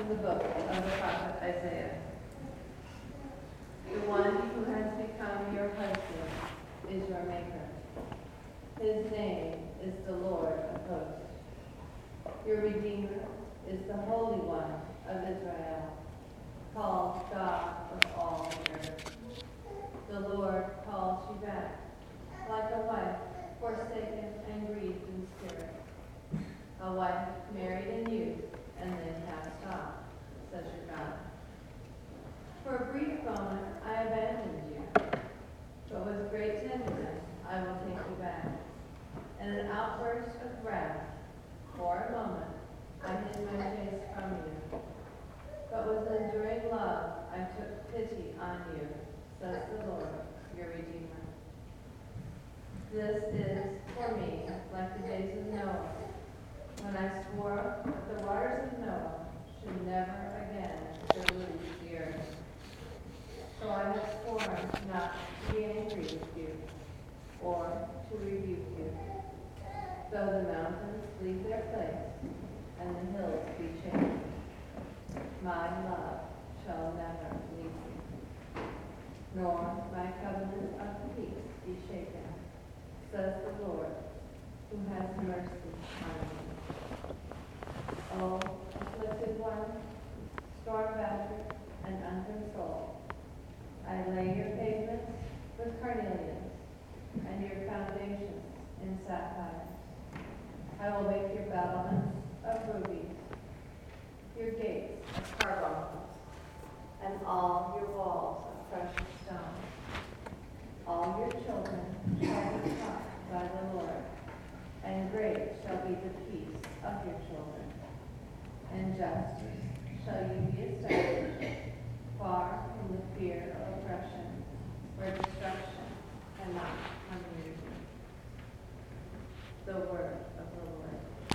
from the book of the prophet Isaiah. The one who has become your husband is your maker. His name is the Lord of hosts. Your Redeemer is the Holy One of Israel, called God of all the earth. The Lord calls you back, like a wife forsaken and grieved in spirit. A wife married in youth and then cast off, says your God. For a brief moment I abandoned you, but with great tenderness I will take you back. In an outburst of wrath, for a moment I hid my face from you, but with enduring love I took pity on you, says the Lord, your Redeemer. This is for me like the days of Noah, when I swore that the waters of Noah should never again deluge the earth. So I have sworn not to be angry with you, or to rebuke you, though the mountains leave their place and the hills be changed. My love shall never leave you, nor my covenant of peace be shaken, says the Lord, who has mercy on you. O afflicted one, storm-battered and unconsoled, I lay your pavements with carnelians and your foundations in sapphire. I will make your battlements of rubies, your gates of carbuncles, and all your walls of precious stone. All your children shall be taught by the Lord, and great shall be the peace of your children. In justice shall you be established, far from the fear of oppression, where destruction cannot come near you. The word